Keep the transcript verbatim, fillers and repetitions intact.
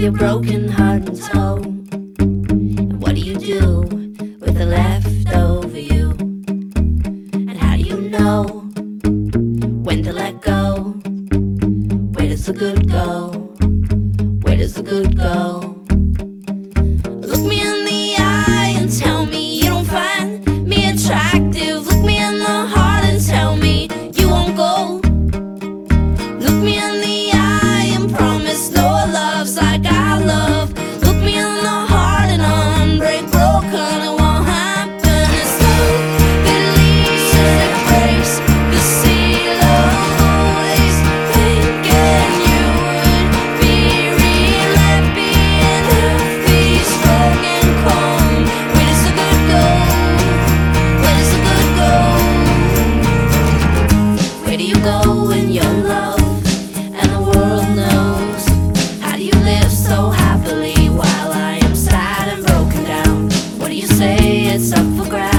your broken heart and soul? And what do you do with the leftover you? And how do you know when to let go? Where does the good go? Where does the good go? Look me in the eye and tell me you don't find me attractive. Look me in the heart and tell me you won't go. Look me in the eye and promise no love's like I love. Look me in the heart and unbreak broken, it won't happen. It's love that leaves and it breaks the seal of always thinking you would be real happy and healthy, strong and calm. Where does the good go? Where does the good go? Where do you go when you're loved and the world knows? How do you live so happily while I am sad and broken down? What do you say? It's up for grabs.